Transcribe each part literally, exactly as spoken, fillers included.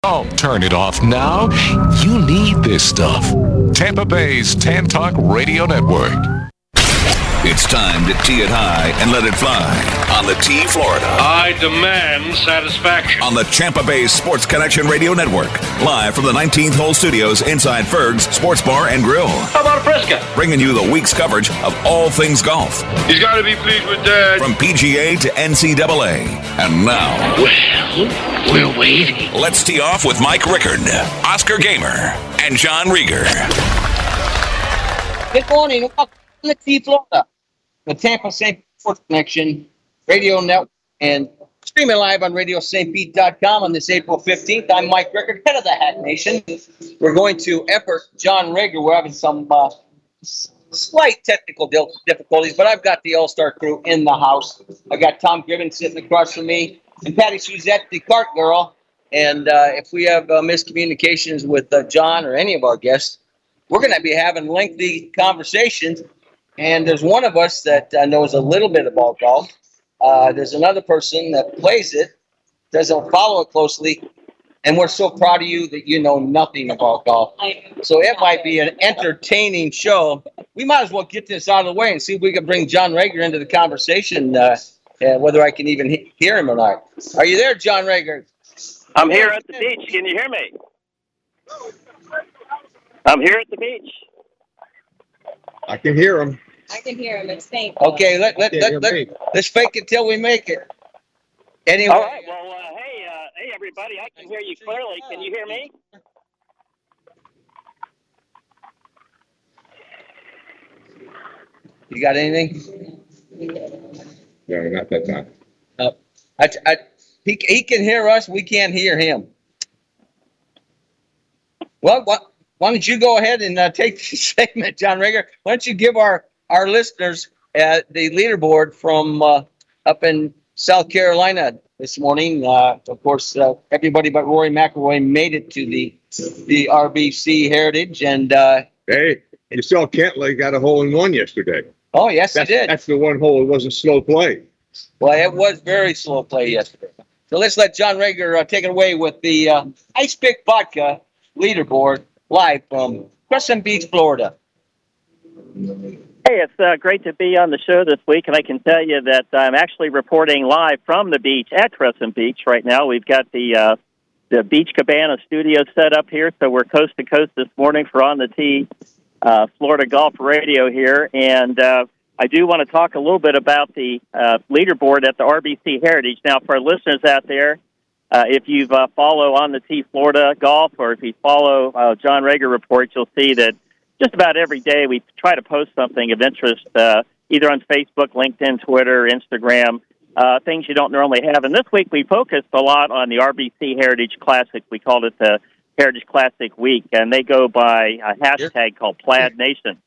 Oh, turn it off now. You need this stuff. Tampa Bay's Tan Talk Radio Network. It's time to tee it high and let it fly on the T Florida. I demand satisfaction. On the Tampa Bay Sports Connection Radio Network. Live from the nineteenth Hole Studios inside Ferg's Sports Bar and Grill. How about a Fresca? Bringing you the week's coverage of all things golf. He's got to be pleased with that. From P G A to N C double A. And now... Well, we're waiting. Let's tee off with Mike Rickard, Oscar Gamer, and John Rieger. Good morning. Welcome to T Florida, the Tampa Saint Sports Connection Radio Network, and streaming live on radio st pete dot com on this April fifteenth. I'm Mike Rickard, head of the Hat Nation. We're going to effort John Rieger. We're having some uh, slight technical difficulties, but I've got the All-Star crew in the house. I got Tom Gibbons sitting across from me, and Patty Suzette, the cart girl. And uh, if we have uh, miscommunications with uh, John or any of our guests, we're going to be having lengthy conversations. And there's one of us that uh, knows a little bit about golf. Uh, there's another person that plays it, doesn't follow it closely. And we're so proud of you that you know nothing about golf. So it might be an entertaining show. We might as well get this out of the way and see if we can bring John Rieger into the conversation, uh, uh, whether I can even he- hear him or not. Are you there, John Rieger? I'm here at the beach. Can you hear me? I'm here at the beach. I can hear him. I can hear him. It's faint. Okay, let, let, let, let, let's fake it till we make it. Anyway. All right. Well, uh, hey, uh, hey, everybody. I can hear you clearly. Can you hear me? You got anything? No, not that time. Uh, I, I, he, he can hear us. We can't hear him. Well, what? Why don't you go ahead and uh, take the segment, John Rieger? Why don't you give our, our listeners uh, the leaderboard from uh, up in South Carolina this morning? Uh, of course, uh, everybody but Rory McIlroy made it to the the R B C Heritage. And uh, hey, you saw Kentley got a hole in one yesterday. Oh, yes, that's, he did. That's the one hole. It wasn't slow play. Well, it was very slow play yesterday. So let's let John Rieger uh, take it away with the uh, Ice Pick Vodka leaderboard. Live from Crescent Beach, Florida. Hey, it's uh, great to be on the show this week, and I can tell you that I'm actually reporting live from the beach at Crescent Beach right now. We've got the uh, the Beach Cabana studio set up here, so we're coast to coast this morning for On the Tee uh, Florida Golf Radio here, and uh, I do want to talk a little bit about the uh, leaderboard at the R B C Heritage. Now, for our listeners out there, Uh, if you uh, follow On the Tee Florida Golf, or if you follow uh, John Rieger Reports, you'll see that just about every day we try to post something of interest, uh, either on Facebook, LinkedIn, Twitter, Instagram, uh, things you don't normally have. And this week we focused a lot on the R B C Heritage Classic. We called it the Heritage Classic Week, and they go by a hashtag called Plaid Nation.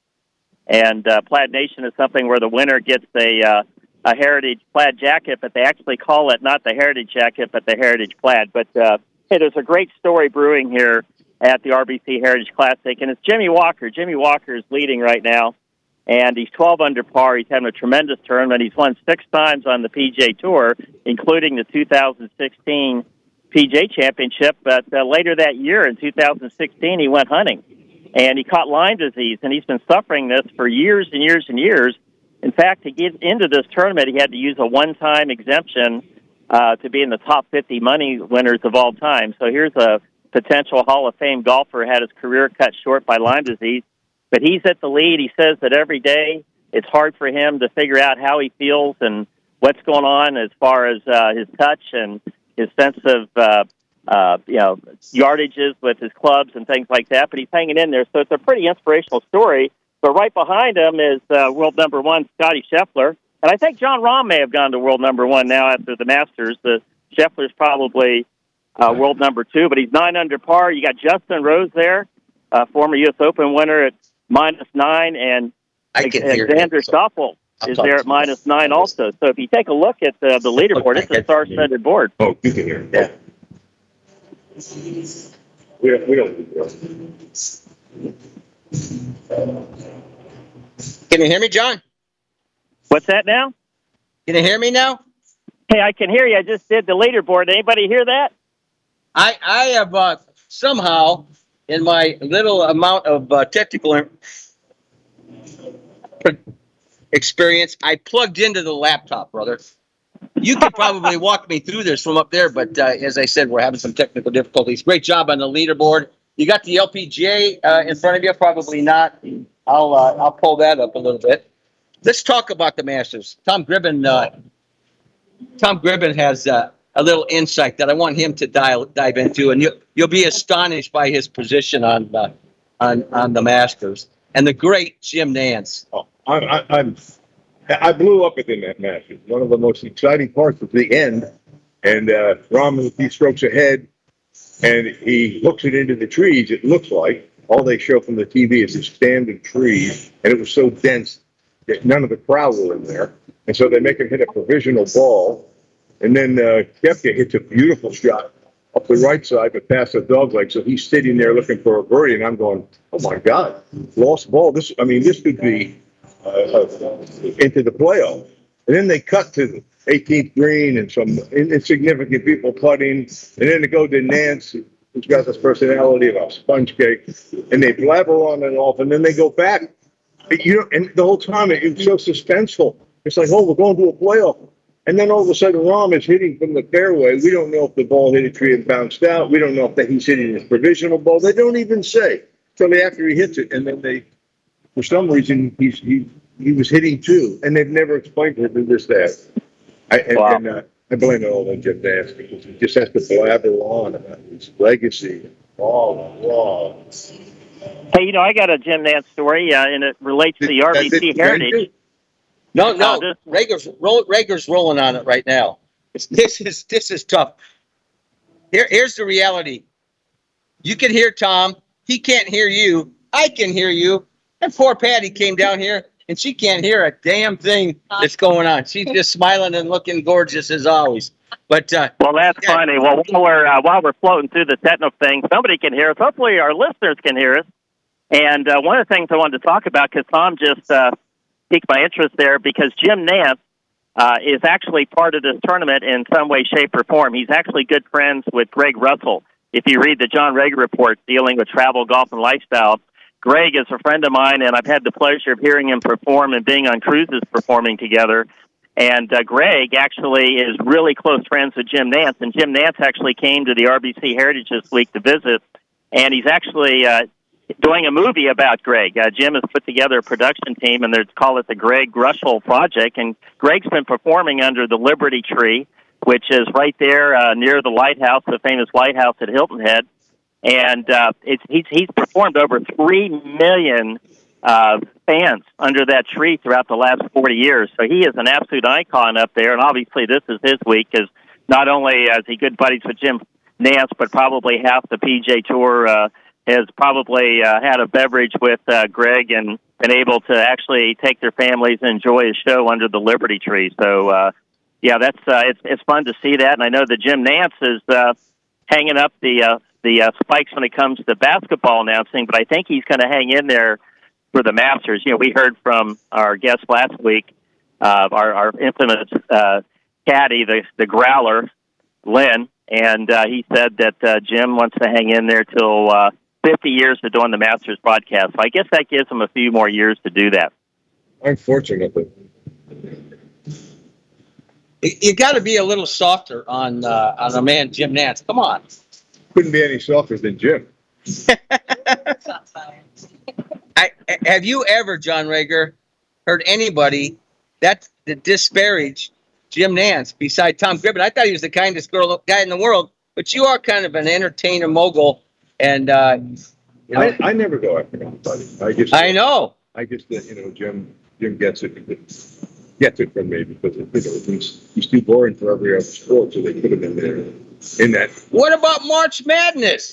And uh, Plaid Nation is something where the winner gets a uh, a heritage plaid jacket, but they actually call it not the heritage jacket, but the heritage plaid. But, uh, hey, there's a great story brewing here at the R B C Heritage Classic, and it's Jimmy Walker. Jimmy Walker is leading right now, and he's twelve under par. He's having a tremendous tournament. He's won six times on the P G A Tour, including the two thousand sixteen P G A Championship. But uh, later that year, in two thousand sixteen, he went hunting, and he caught Lyme disease, and he's been suffering this for years and years and years. In fact, to get into this tournament, he had to use a one-time exemption uh, to be in the top fifty money winners of all time. So here's a potential Hall of Fame golfer who had his career cut short by Lyme disease. But he's at the lead. He says that every day it's hard for him to figure out how he feels and what's going on as far as uh, his touch and his sense of uh, uh, you know yardages with his clubs and things like that. But he's hanging in there. So it's a pretty inspirational story. But right behind him is uh, world number one, Scotty Scheffler. And I think John Rahm may have gone to world number one now after the Masters. The Scheffler's probably uh, world number two, but he's nine under par. You got Justin Rose there, uh, former U S Open winner at minus nine, and Alexander Stoffel is there at minus nine also. So if you take a look at uh, the leaderboard, it's a star-studded board. Oh, you can hear it. Yeah. We don't, we don't do Can you hear me, John? What's that now? Can you hear me now? Hey, I can hear you. I just did the leaderboard. Anybody hear that? I I have uh, somehow, in my little amount of uh, technical experience, I plugged into the laptop, brother. You could probably walk me through this from up there, but uh, as I said, we're having some technical difficulties. Great job on the leaderboard. You got the L P G A uh, in front of you? Probably not. I'll uh, I'll pull that up a little bit. Let's talk about the Masters. Tom Gribben. Uh, Tom Gribben has uh, a little insight that I want him to dive dive into, and you you'll be astonished by his position on uh, on on the Masters and the great Jim Nantz. Oh, I, I, I'm. I blew up within that match. One of the most exciting parts was the end, and uh, Rahm was a few strokes ahead, and he hooks it into the trees. It looks like all they show from the T V is the stand of trees, and it was so dense that none of the crowd were in there, and so they make him hit a provisional ball, and then uh, Koepka hits a beautiful shot up the right side, but past the dog leg. So he's sitting there looking for a birdie, and I'm going, "Oh my God, lost ball! This, I mean, this could be." Uh, into the playoff. And then they cut to the eighteenth green and some insignificant people putting. And then they go to Nantz, who's got this personality of a sponge cake. And they blabber on and off. And then they go back. You know, and the whole time it, it was so suspenseful. It's like, oh, we're going to a playoff. And then all of a sudden, Rahm is hitting from the fairway. We don't know if the ball hit a tree and bounced out. We don't know if that he's hitting his provisional ball. They don't even say until after he hits it. And then they... For some reason, he's, he he was hitting two, and they've never explained to him this that. I, and, Wow. and uh, I blame it all on Jim Nantz because he just has to blabber on about his legacy. Oh, wow. Hey, you know, I got a Jim Nantz story, uh, and it relates to the R B C Heritage. No, no, Uh, this- Rager's, roll, Rager's rolling on it right now. It's, this is this is tough. Here, here's the reality. You can hear Tom. He can't hear you. I can hear you. And poor Patty came down here, and she can't hear a damn thing that's going on. She's just smiling and looking gorgeous as always. But uh, Well, that's yeah. funny. Well, while we're uh, while we're floating through the technical thing, somebody can hear us. Hopefully, our listeners can hear us. And uh, one of the things I wanted to talk about, because Tom just uh, piqued my interest there, because Jim Nantz uh, is actually part of this tournament in some way, shape, or form. He's actually good friends with Greg Russell. If you read the John Rager report dealing with travel, golf, and lifestyle, Greg is a friend of mine, and I've had the pleasure of hearing him perform and being on cruises performing together. And uh, Greg actually is really close friends with Jim Nantz, and Jim Nantz actually came to the R B C Heritage this week to visit, and he's actually uh, doing a movie about Greg. Uh, Jim has put together a production team, and they call it the Greg Russell Project, and Greg's been performing under the Liberty Tree, which is right there uh, near the lighthouse, the famous lighthouse at Hilton Head. And uh, it's, he's, he's performed over three million uh, fans under that tree throughout the last forty years. So he is an absolute icon up there. And obviously this is his week because not only is he good buddies with Jim Nantz, but probably half the P G A Tour uh, has probably uh, had a beverage with uh, Greg and been able to actually take their families and enjoy his show under the Liberty Tree. So, uh, yeah, that's uh, it's, it's fun to see that. And I know that Jim Nantz is uh, hanging up the uh, the uh, spikes when it comes to basketball announcing, but I think he's going to hang in there for the Masters. You know, we heard from our guest last week, uh, our, our infamous uh, caddy, the, the growler, Lynn, and uh, he said that uh, Jim wants to hang in there till uh, fifty years of doing the Masters broadcast. So I guess that gives him a few more years to do that. Unfortunately. you, you got to be a little softer on uh, on a man, Jim Nantz. Come on. Couldn't be any softer than Jim. I, have you ever, John Rager, heard anybody that, that disparage Jim Nantz beside Tom Gribben? I thought he was the kindest girl, guy in the world, but you are kind of an entertainer mogul, and uh, you know, I, I never go after anybody. I just, I know. I just, you know, Jim, Jim gets it, gets it from me because you know he's he's too boring for every other sport, so they put him in there in that. What about March Madness?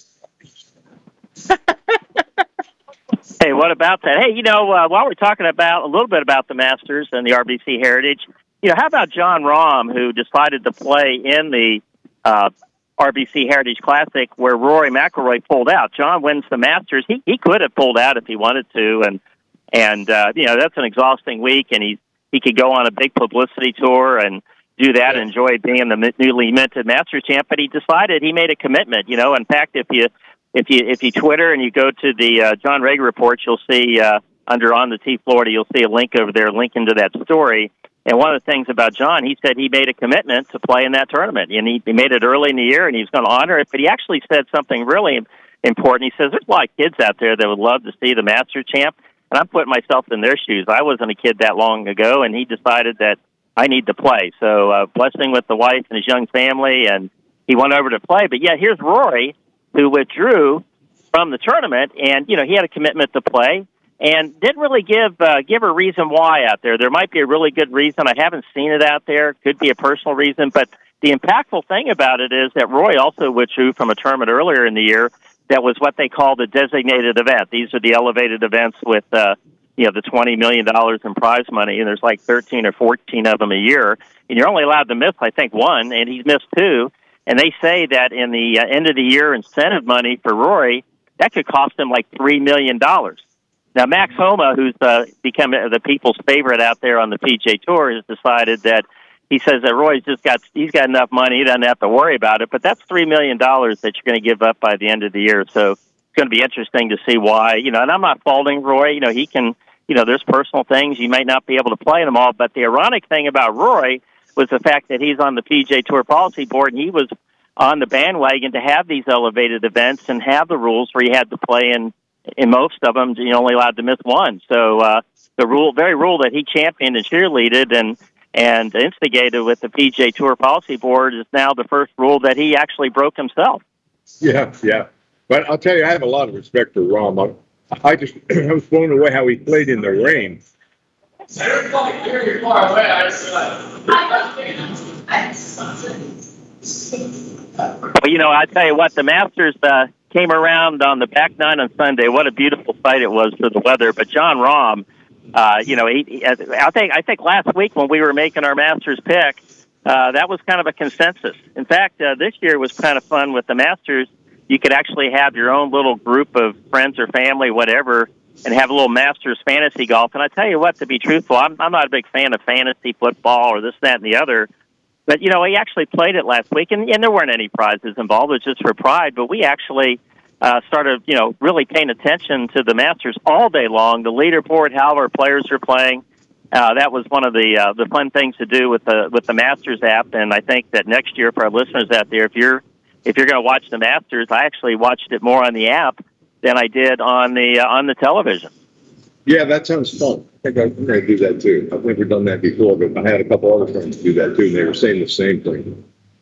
Hey, what about that? Hey, you know, uh, while we're talking about a little bit about the Masters and the R B C Heritage, you know, how about John Rahm, who decided to play in the uh, R B C Heritage Classic where Rory McIlroy pulled out? John wins the Masters. He he could have pulled out if he wanted to, and and uh, you know that's an exhausting week, and he he could go on a big publicity tour, and do that and enjoy being the newly minted Masters champ. But he decided he made a commitment. You know, in fact, if you if you if you Twitter and you go to the uh, John Rager report, you'll see uh, under On the Tee Florida, you'll see a link over there, linking to that story. And one of the things about John, he said he made a commitment to play in that tournament, and he, he made it early in the year, and he was going to honor it. But he actually said something really important. He says there's a lot of kids out there that would love to see the Masters champ, and I'm putting myself in their shoes. I wasn't a kid that long ago, and he decided that I need to play. So uh, blessing with the wife and his young family, and he went over to play. But, yeah, here's Rory, who withdrew from the tournament, and, you know, he had a commitment to play. And didn't really give uh, give a reason why out there. There might be a really good reason. I haven't seen it out there. Could be a personal reason. But the impactful thing about it is that Roy also withdrew from a tournament earlier in the year that was what they call the designated event. These are the elevated events with, uh, you know, the twenty million dollars in prize money, and there's like thirteen or fourteen of them a year. And you're only allowed to miss, I think, one, and he's missed two. And they say that in the uh, end-of-the-year incentive money for Rory, that could cost him like three million dollars. Now, Max Homa, who's uh, become the people's favorite out there on the P G A Tour, has decided that he says that Roy's just got he's got enough money, he doesn't have to worry about it. But that's three million dollars that you're going to give up by the end of the year. So it's going to be interesting to see why. You know, and I'm not faulting Roy. You know, he can. You know, there's personal things you might not be able to play them all. But the ironic thing about Roy was the fact that he's on the P G A Tour policy board, and he was on the bandwagon to have these elevated events and have the rules where you had to play in. In most of them, you're only allowed to miss one. So uh, the rule, very rule that he championed and cheerleaded and and instigated with the P G A Tour Policy Board is now the first rule that he actually broke himself. Yeah, yeah. But I'll tell you, I have a lot of respect for Rahm. I, I just I was blown away how he played in the rain. Well, you know, I tell you what, the Masters. Uh, came around on the back nine on Sunday. What a beautiful sight it was for the weather. But John Rahm, uh, you know, he, he, I think I think last week when we were making our Masters pick, uh, that was kind of a consensus. In fact, uh, this year was kind of fun with the Masters. You could actually have your own little group of friends or family, whatever, and have a little Masters fantasy golf. And I tell you what, to be truthful, I'm, I'm not a big fan of fantasy football or this, that, and the other. But, you know, he actually played it last week, and, and there weren't any prizes involved. It was just for pride. But we actually uh, started, you know, really paying attention to the Masters all day long. The leaderboard, how our players are playing. Uh, that was one of the uh, the fun things to do with the with the Masters app. And I think that next year, for our listeners out there, if you're if you're going to watch the Masters, I actually watched it more on the app than I did on the uh, on the television. Yeah, that sounds fun. I think I'm going to do that too. I've never done that before, but I had a couple other friends do that too, and they were saying the same thing.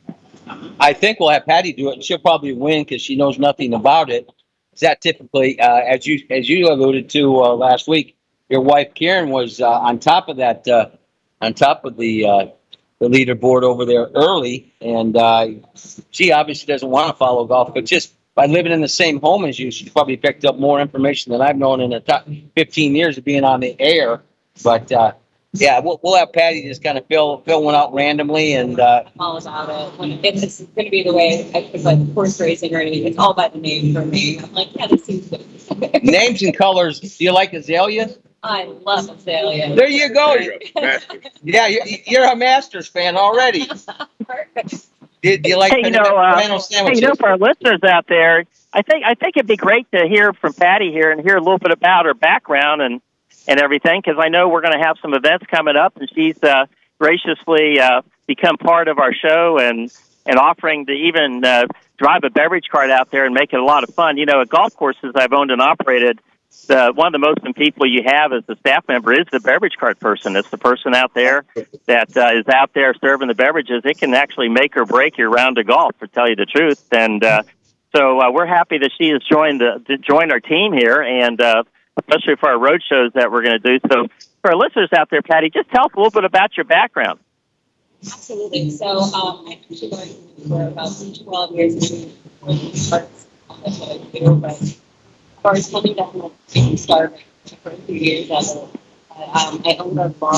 I think we'll have Patty do it, and she'll probably win because she knows nothing about it. That typically, uh, as you as you alluded to uh, last week, your wife Karen was uh, on top of that, uh, on top of the uh, the leaderboard over there early, and uh, she obviously doesn't want to follow golf, but just by living in the same home as you, she's probably picked up more information than I've known in the top fifteen years of being on the air. But uh, yeah, we'll, we'll have Patty just kind of fill fill one out randomly, and uh, all about it. When it's, it's going to be the way it's like horse racing or anything. It's all about the name for me. I'm like, yeah, this seems good. Names and colors. Do you like azalea? I love azalea. There you go. There you go. Yeah, you're, you're a Masters fan already. Perfect. Do, do you like hey, you know, uh, hey, you know, for our listeners out there, I think I think it'd be great to hear from Patty here and hear a little bit about her background and, and everything, because I know we're going to have some events coming up, and she's uh, graciously uh, become part of our show and, and offering to even uh, drive a beverage cart out there and make it a lot of fun. You know, at golf courses I've owned and operated, the, one of the most important people you have as a staff member is the beverage cart person. It's the person out there that uh, is out there serving the beverages. It can actually make or break your round of golf, to tell you the truth. And uh, so uh, we're happy that she has joined the to join our team here, and uh, especially for our road shows that we're going to do. So for our listeners out there, Patty, just tell us a little bit about your background. Absolutely. So um, I actually worked for about twelve years in parts on the show, but as far as coming down the starving for a few years of it, um, I owned a bar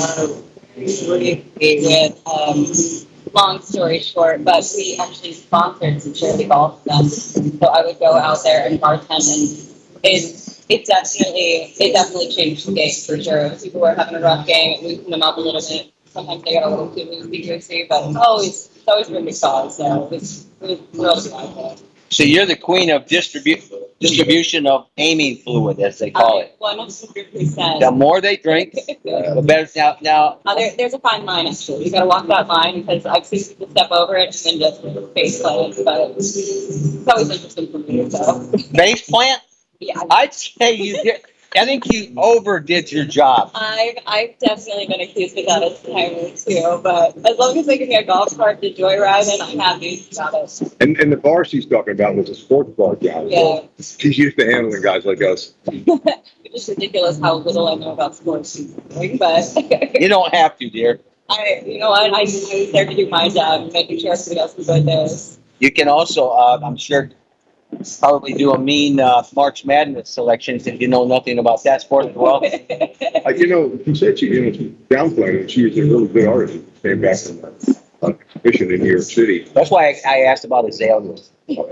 very briefly with, um, long story short, but we actually sponsored some charity golf stuff. So I would go out there and bartend, and it, it definitely it definitely changed the game for sure. People were having a rough game, loosened them up a little bit. sometimes they got a little too loosey-goosey, but it's always, it's always really solid, so it's really, really good. So you're the queen of distribu- distribution of amine fluid, as they call it. one hundred percent. The more they drink, the better. Now, now Uh, there, there's a fine line, actually. You gotta walk that line, because I've seen people step over it and then just face plant, but it's always interesting for me, so. face plant, Yeah, I'd say you did. I think you overdid your job. I've, I've definitely been accused of that as a timer too, but as long as they give me a golf cart to joyride in, I'm happy about it. And and the bar she's talking about was a sports bar guy. Yeah. She's used to handling guys like us. It's just ridiculous how little I know about sports, but You don't have to, dear. I, you know what, I, I was there to do my job, making sure everybody else was good there. You can also, uh, I'm sure, probably do a mean uh, March Madness selections if you know nothing about that sport as well. Uh, you know, she said she, you know, she downplayed it. She was a really good artist. Came back from uh, an exhibition in New York City. That's why I, I asked about azaleas.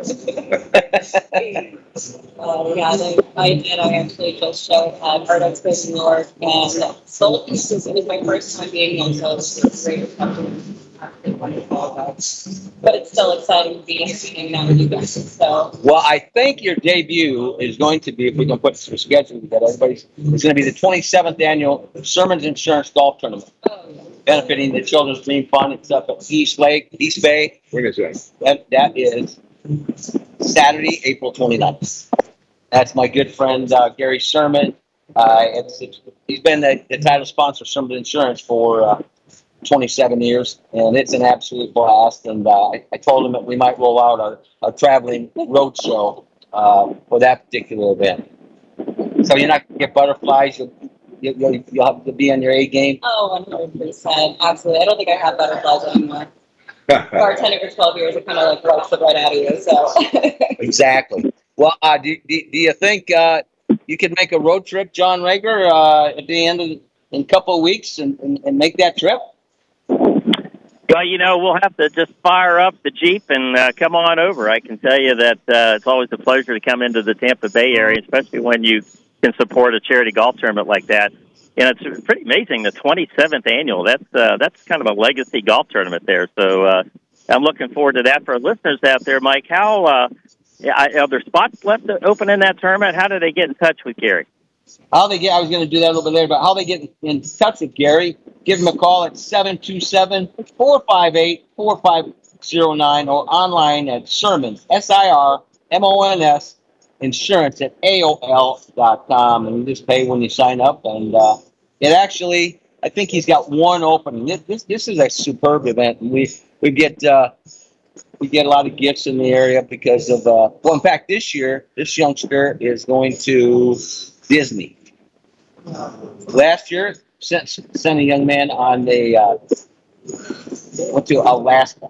Uh, yeah, they, I did. I actually just showed at Art Expo New York, and sold pieces. It was my first time being there, so it was great. Absolutely wonderful, but, but it's still exciting to be hanging out with you guys. So Well, I think your debut is going to be, if we can put some schedule together, everybody's, it's going to be the twenty-seventh annual Sermons Insurance Golf Tournament, oh, yeah. benefiting the Children's Dream Fund. It's up at East Lake, East Bay. When is that? That, that is Saturday, April twenty-ninth. That's my good friend uh, Gary Sermon. Uh, it's, it's, he's been the, the title sponsor of Sermon Insurance for uh, twenty-seven years, and it's an absolute blast. And uh, I, I told him that we might roll out a, a traveling road show uh, for that particular event. So you're not going to get butterflies. You'll, you'll, you'll have to be on your A game. Oh, one hundred percent. Absolutely. I don't think I have butterflies anymore. Bartending for twelve years, it kind of like wipes the right out of you, so. Exactly. Well, uh, do, do, do you think uh, you could make a road trip, John Rager, uh, at the end of in a couple of weeks and, and, and make that trip? Well, you know, we'll have to just fire up the Jeep and uh, come on over. I can tell you that uh, it's always a pleasure to come into the Tampa Bay area, especially when you can support a charity golf tournament like that. And it's pretty amazing, the twenty-seventh annual. That's uh, that's kind of a legacy golf tournament there. So uh, I'm looking forward to that. For our listeners out there, Mike, how uh, are there spots left open in that tournament? How do they get in touch with Gary? How they get? I was going to do that a little bit later, but how they get in touch with Gary? Give him a call at seven two seven, four five eight, four five zero nine or online at Sermons, S I R M O N S, insurance at A O L dot com. And you just pay when you sign up. And uh, it actually, I think he's got one opening. This this, this is a superb event. And we, we get uh, we get a lot of gifts in the area because of, uh, well, in fact, this year, this youngster is going to Disney. Last year, sent, sent a young man on the, uh, went to Alaska.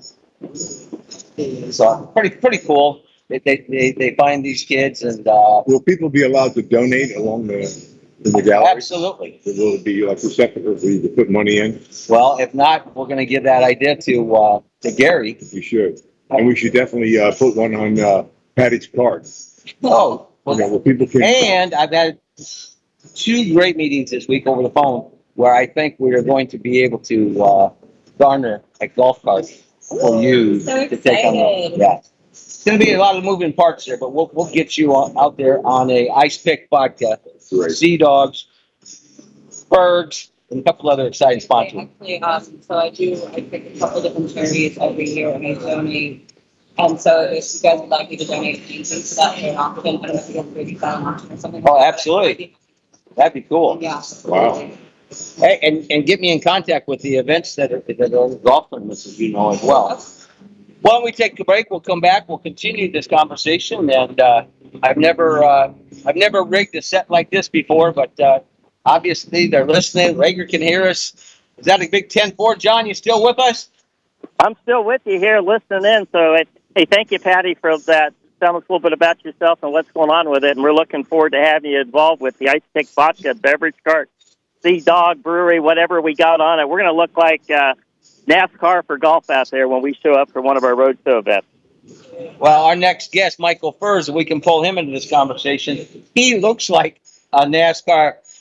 So pretty pretty cool. They they, they, they find these kids and uh, Will people be allowed to donate along the in the gallery? absolutely. Will it be like receptacle for you to put money in? Well, if not, we're going to give that idea to uh, to Gary. You should, and we should definitely uh, put one on uh, Patty's card. Oh, You know, where people can. and I've had two great meetings this week over the phone where I think we are going to be able to uh, garner a golf cart for you So to take on. The, excited. yeah, it's going to be a lot of moving parts there, but we'll we'll get you on, out there on a Ice Pick vodka, Great. Sea Dogs, Bergs, and a couple other exciting sponsors. Actually, awesome. So I do, I pick a couple different charities every year and I donate. And so if you guys would like me to donate anything to that for an auction, I don't know if you have thirty thousand auction or something. Oh, like that. absolutely. That'd be cool. Yeah. Wow. Hey, and, and get me in contact with the events that are, that are golf tournaments, as you know, as well. Why don't we take a break? We'll come back. We'll continue this conversation. And uh, I've never uh, I've never rigged a set like this before, but uh, obviously they're listening. Rager can hear us. Is that a big ten four, John? You still with us? I'm still with you here listening in. So, it, hey, thank you, Patty, for that. Tell us a little bit about yourself and what's going on with it. And we're looking forward to having you involved with the Ice Pick Vodka Beverage Cart, Sea Dog Brewery, whatever we got on it. We're going to look like uh, NASCAR for golf out there when we show up for one of our roadshow events. Well, our next guest, Michael Furs, we can pull him into this conversation. He looks like a NASCAR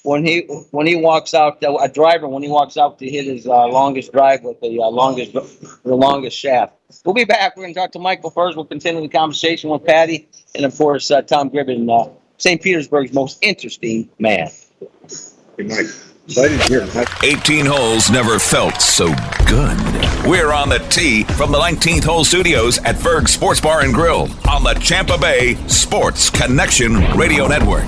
when he when he walks out, uh, a driver when he walks out to hit his uh, longest drive with the uh, longest the longest shaft. We'll be back. We're going to talk to Michael first. We'll continue the conversation with Patty, and of course uh, Tom Gribben, uh, Saint Petersburg's most interesting man. Hey, Mike. Excited to hear that. eighteen holes never felt so good. We're on the tee from the nineteenth Hole Studios at Ferg Sports Bar and Grill on the Tampa Bay Sports Connection Radio Network.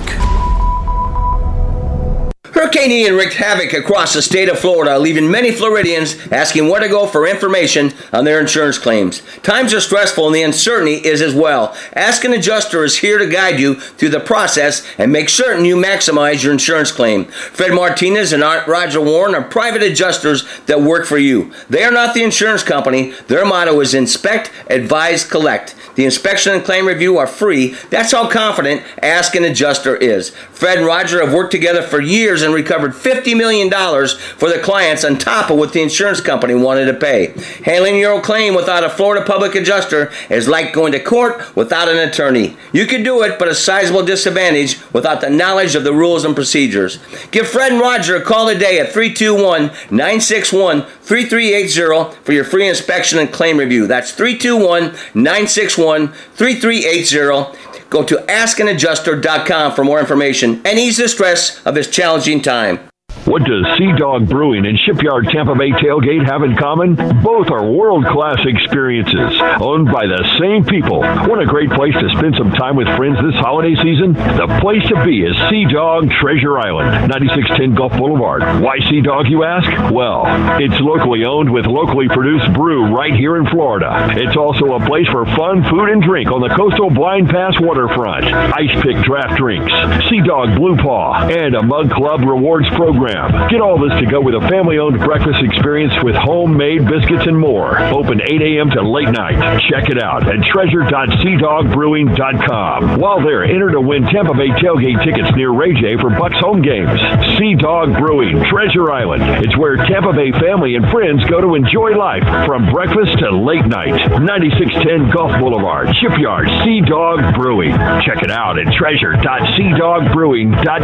Hurricane Ian wreaked havoc across the state of Florida, leaving many Floridians asking where to go for information on their insurance claims. Times are stressful and the uncertainty is as well. Ask an Adjuster is here to guide you through the process and make certain you maximize your insurance claim. Fred Martinez and Roger Warren are private adjusters that work for you. They are not the insurance company. Their motto is inspect, advise, collect. The inspection and claim review are free. That's how confident Ask an Adjuster is. Fred and Roger have worked together for years and recovered fifty million dollars for their clients on top of what the insurance company wanted to pay. Handling your own claim without a Florida public adjuster is like going to court without an attorney. You can do it, but a sizable disadvantage without the knowledge of the rules and procedures. Give Fred and Roger a call today at three two one, nine six one, three three eight zero for your free inspection and claim review. That's three two one, nine six one, three three eight zero. Go to ask an adjuster dot com for more information and ease the stress of this challenging time. What does Sea Dog Brewing and Shipyard Tampa Bay Tailgate have in common? Both are world-class experiences, owned by the same people. Want a great place to spend some time with friends this holiday season? The place to be is Sea Dog Treasure Island, ninety-six ten Gulf Boulevard. Why Sea Dog, you ask? Well, it's locally owned with locally produced brew right here in Florida. It's also a place for fun food and drink on the coastal Blind Pass waterfront. Ice pick draft drinks, Sea Dog Blue Paw, and a Mug Club rewards program. Get all this to go with a family-owned breakfast experience with homemade biscuits and more. Open eight a.m. to late night. Check it out at treasure dot sea dog brewing dot com. While there, enter to win Tampa Bay tailgate tickets near Ray J for Bucks home games. Sea Dog Brewing, Treasure Island. It's where Tampa Bay family and friends go to enjoy life from breakfast to late night. ninety-six ten Gulf Boulevard, Shipyard, Sea Dog Brewing. Check it out at treasure dot sea dog brewing dot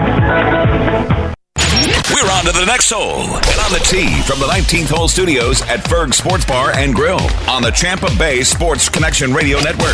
com. We're on to the next hole and on the tee from the nineteenth Hole Studios at Ferg Sports Bar and Grill on the Tampa Bay Sports Connection Radio Network.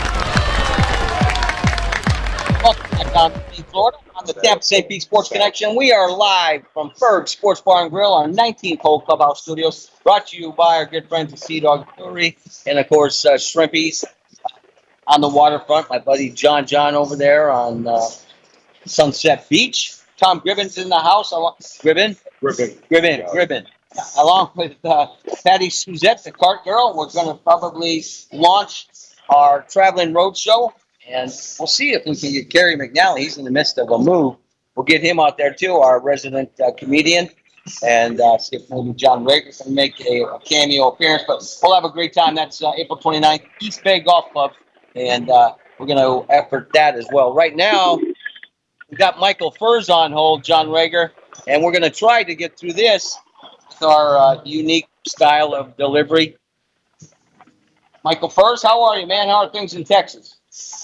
Welcome back down to Florida on the Tampa Saint Pete Sports Connection. We are live from Ferg Sports Bar and Grill on nineteenth Hole Clubhouse Studios, brought to you by our good friends at Sea Dog Brewery and, of course, uh, Shrimpies on the waterfront. My buddy John John over there on uh, Sunset Beach. Tom Gribben's in the house. I want Gribben. Gribben. Gribben. Gribben. Along with uh, Patty Suzette, the cart girl, we're going to probably launch our traveling road show, and we'll see if we can get Gary McNally. He's in the midst of a move. We'll get him out there too, our resident uh, comedian, and uh, see if maybe John Rager can make a, a cameo appearance. But we'll have a great time. That's uh, April twenty-ninth, East Bay Golf Club, and uh, we're going to effort that as well. Right now, we've got Michael Furs on hold, John Rager, and we're going to try to get through this with our uh, unique style of delivery. Michael Furs, how are you, man? How are things in Texas?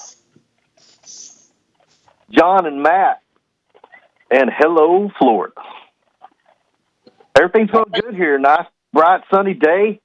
John and Matt, and hello, Florida. Everything's going good here. Nice, bright, sunny day.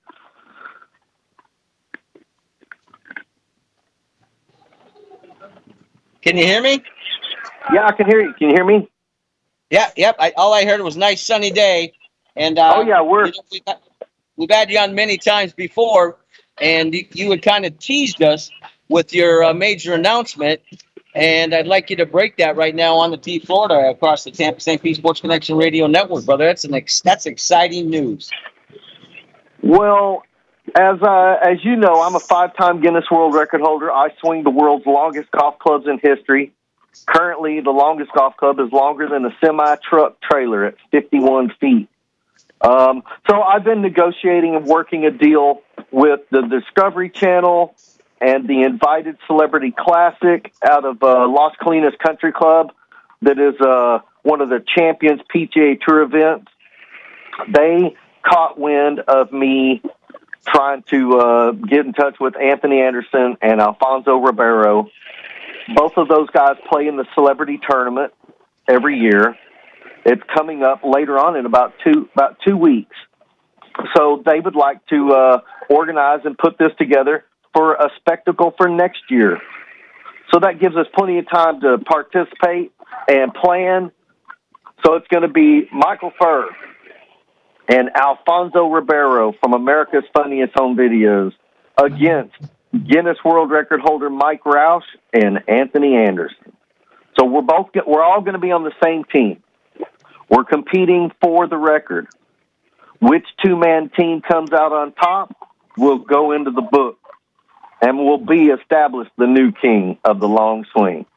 Can you hear me? Yeah, I can hear you. Can you hear me? Yeah, yep. I, all I heard was nice sunny day, and uh, oh yeah, we're you know, we've, had, we've had you on many times before, and you, you had kind of teased us with your uh, major announcement, and I'd like you to break that right now on the T Florida across the Tampa Saint Pete Sports Connection Radio Network, brother. That's an ex- that's exciting news. Well, as uh, as you know, I'm a five-time Guinness World Record holder. I swing the world's longest golf clubs in history. Currently, the longest golf club is longer than a semi-truck trailer at fifty-one feet. Um, so I've been negotiating and working a deal with the Discovery Channel and the Invited Celebrity Classic out of uh, Las Colinas Country Club that is uh, one of the Champions P G A Tour events. They caught wind of me trying to uh, get in touch with Anthony Anderson and Alfonso Ribeiro. Both of those guys play in the celebrity tournament every year. It's coming up later on in about two about two weeks. So they would like to uh, organize and put this together for a spectacle for next year. So that gives us plenty of time to participate and plan. So it's going to be Michael Furr and Alfonso Ribeiro from America's Funniest Home Videos against Guinness World Record holder Mike Roush and Anthony Anderson. So we're both get, we're all going to be on the same team. We're competing for the record. Which two-man team comes out on top will go into the book and will be established the new king of the long swing.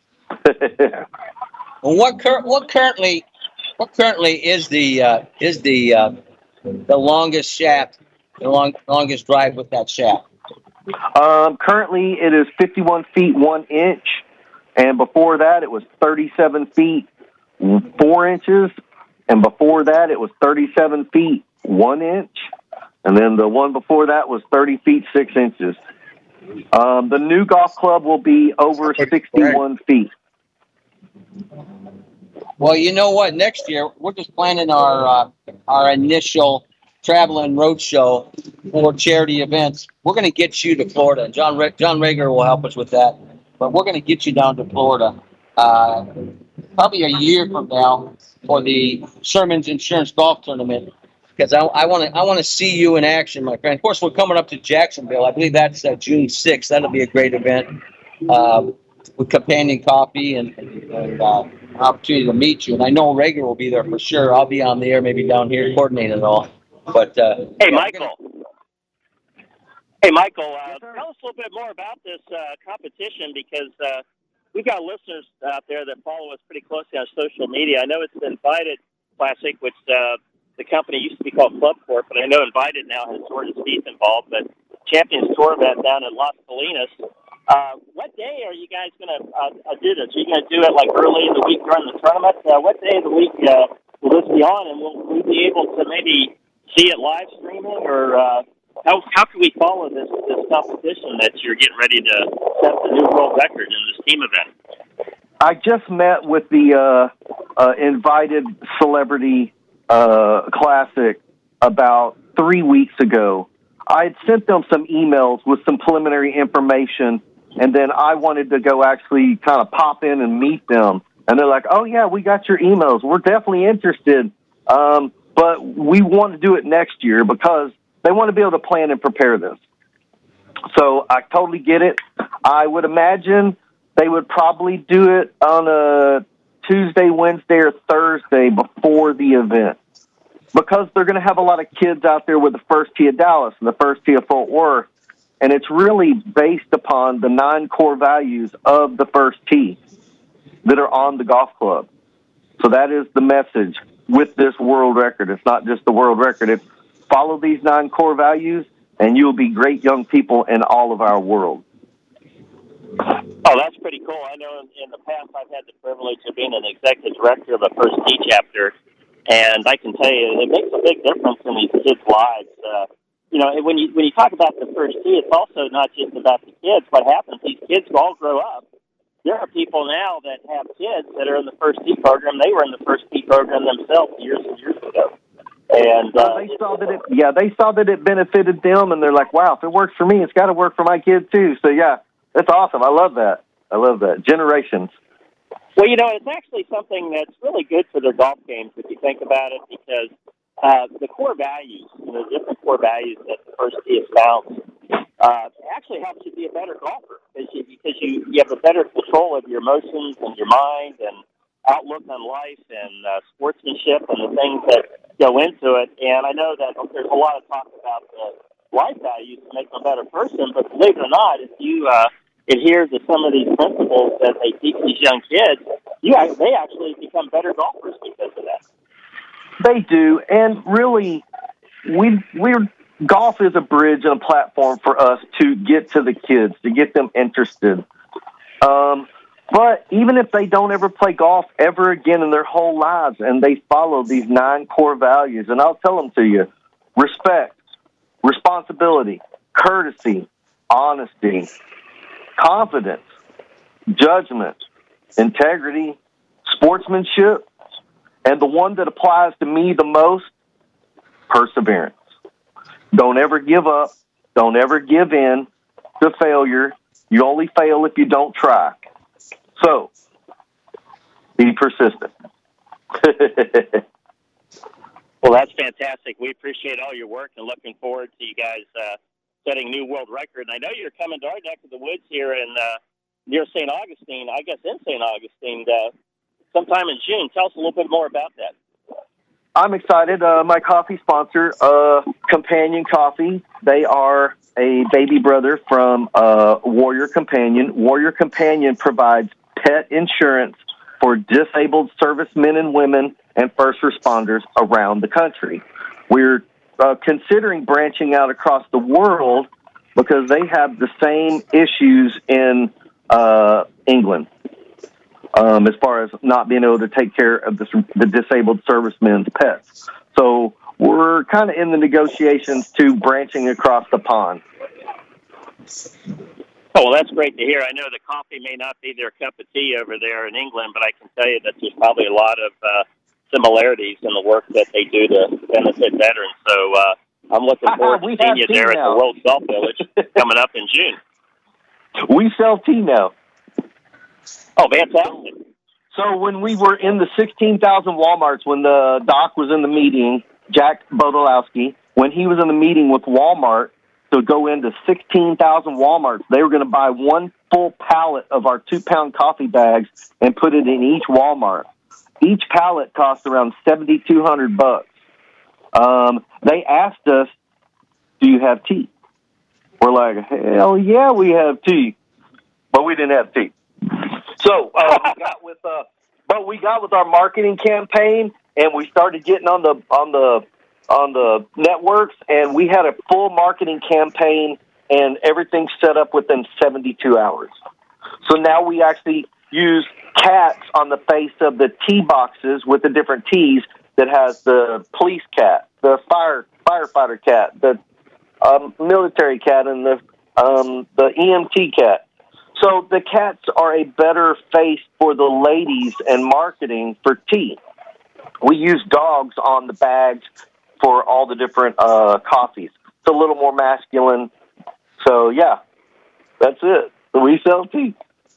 Well, what cur- what currently what currently is the uh, is the uh, the longest shaft, the long, longest drive with that shaft? Um, currently, it is fifty-one feet one inch, and before that, it was thirty-seven feet four inches, and before that, it was thirty-seven feet one inch, and then the one before that was thirty feet six inches. Um, the new golf club will be over sixty-one feet. Well, you know what? Next year, we're just planning our uh, our initial traveling road show for charity events. We're going to get you to Florida. John Re- John Rager will help us with that. But we're going to get you down to Florida uh, probably a year from now for the Sherman's Insurance Golf Tournament, because I want to I want to see you in action, my friend. Of course, we're coming up to Jacksonville. I believe that's uh, June sixth. That'll be a great event uh, with companion coffee and, and uh, an opportunity to meet you. And I know Rager will be there for sure. I'll be on the air, maybe down here coordinating it all. But uh, hey, yeah, Michael. Gonna... Hey, Michael. Uh, tell us a little bit more about this uh, competition, because uh, we've got listeners out there that follow us pretty closely on social media. I know it's the Invited Classic, which uh, the company used to be called Club Corp, but I know Invited now has Jordan Spieth involved. But Champions Tour event down in Las Colinas. Uh, what day are you guys going to uh, do this? Are you going to do it like early in the week during the tournament? Uh, what day of the week uh, will this be on, and will we be able to maybe see it live streaming, or uh, how how can we follow this this competition that you're getting ready to set the new world record in this team event? I just met with the uh, uh, Invited Celebrity uh, Classic about three weeks ago. I had sent them some emails with some preliminary information, and then I wanted to go actually kind of pop in and meet them. And they're like, oh, yeah, we got your emails. We're definitely interested. Um, but we want to do it next year because they want to be able to plan and prepare this. So I totally get it. I would imagine they would probably do it on a Tuesday, Wednesday, or Thursday before the event, because they're going to have a lot of kids out there with the first tee of Dallas and the first tee of Fort Worth, and it's really based upon the nine core values of the first tee that are on the golf club. So that is the message with this world record. It's not just the world record. It's follow these nine core values, and you'll be great young people in all of our world. Oh, that's pretty cool. I know in, in the past I've had the privilege of being an executive director of a First Tee chapter, and I can tell you it makes a big difference in these kids' lives. Uh, you know, when you when you talk about the First Tee, it's also not just about the kids. What happens, these kids all grow up. There are people now that have kids that are in the First Tee program. They were in the First Tee program themselves years and years ago. And uh, well, they saw that it, yeah, they saw that it benefited them, and they're like, wow, if it works for me, it's got to work for my kids too. So yeah, that's awesome. I love that. I love that. Generations. Well, you know, it's actually something that's really good for their golf games if you think about it, because uh, the core values, you know, different core values that the First Tee espounds, uh, actually helps you be a better golfer, because you, because you, you have a better control of your emotions and your mind and outlook on life and uh, sportsmanship and the things that go into it. And I know that there's a lot of talk about the life values to make them a better person, but believe it or not, if you uh, adhere to some of these principles that they teach these young kids, you they actually become better golfers because of that. They do, and really, we we're golf is a bridge and a platform for us to get to the kids, to get them interested. Um, but even if they don't ever play golf ever again in their whole lives, and they follow these nine core values, and I'll tell them to you: respect, responsibility, courtesy, honesty, confidence, judgment, integrity, sportsmanship, And the one that applies to me the most, perseverance. Don't ever give up. Don't ever give in to failure. You only fail if you don't try. So, be persistent. Well, that's fantastic. We appreciate all your work and looking forward to you guys uh, setting new world record. And I know you're coming to our neck of the woods here in uh, near Saint Augustine, I guess in Saint Augustine, uh, sometime in June. Tell us a little bit more about that. I'm excited. Uh, my coffee sponsor, uh, Companion Coffee, they are a baby brother from uh, Warrior Companion. Warrior Companion provides pet insurance for disabled servicemen and women and first responders around the country. We're uh, considering branching out across the world because they have the same issues in uh, England um, as far as not being able to take care of the, the disabled servicemen's pets. So we're kind of in the negotiations to branching across the pond. Oh, well, that's great to hear. I know the coffee may not be their cup of tea over there in England, but I can tell you that there's probably a lot of uh, similarities in the work that they do to benefit veterans. So uh, I'm looking forward to seeing you there now at the World Golf Village coming up in June. We sell tea now. Oh, fantastic. So when we were in the sixteen thousand Walmarts, when the doc was in the meeting, Jack Bodolowski, when he was in the meeting with Walmart to go into sixteen thousand Walmarts, they were going to buy one full pallet of our two-pound coffee bags and put it in each Walmart. Each pallet cost around seventy-two hundred bucks. Um, they asked us, "Do you have tea?" We're like, "Hell yeah, we have tea," but we didn't have tea. So uh, we got with, uh, but we got with our marketing campaign, and we started getting on the on the on the networks, and we had a full marketing campaign, and everything set up within seventy-two hours. So now we actually use cats on the face of the tea boxes with the different teas that has the police cat, the fire firefighter cat, the um, military cat, and the um, the E M T cat. So the cats are a better face for the ladies and marketing for tea. We use dogs on the bags for all the different uh, coffees. It's a little more masculine. So, yeah, that's it. We sell tea.